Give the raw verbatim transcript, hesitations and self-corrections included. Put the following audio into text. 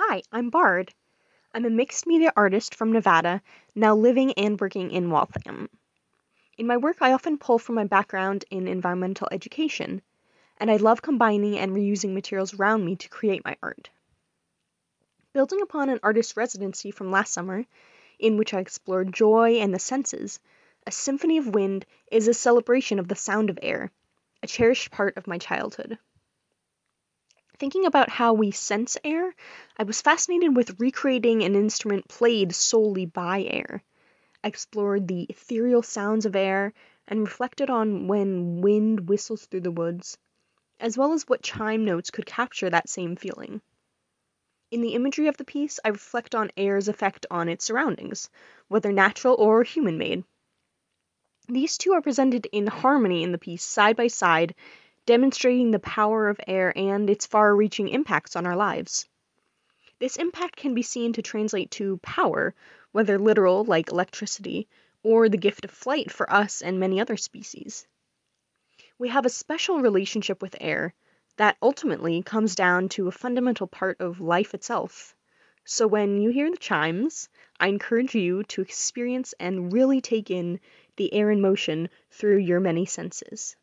Hi, I'm Bard. I'm a mixed media artist from Nevada, now living and working in Waltham. In my work, I often pull from my background in environmental education, and I love combining and reusing materials around me to create my art. Building upon an artist residency from last summer, in which I explored joy and the senses, A Symphony of Wind is a celebration of the sound of air, a cherished part of my childhood. Thinking about how we sense air, I was fascinated with recreating an instrument played solely by air. I explored the ethereal sounds of air and reflected on when wind whistles through the woods, as well as what chime notes could capture that same feeling. In the imagery of the piece, I reflect on air's effect on its surroundings, whether natural or human-made. These two are presented in harmony in the piece side by side, demonstrating the power of air and its far-reaching impacts on our lives. This impact can be seen to translate to power, whether literal, like electricity, or the gift of flight for us and many other species. We have a special relationship with air that ultimately comes down to a fundamental part of life itself. So when you hear the chimes, I encourage you to experience and really take in the air in motion through your many senses.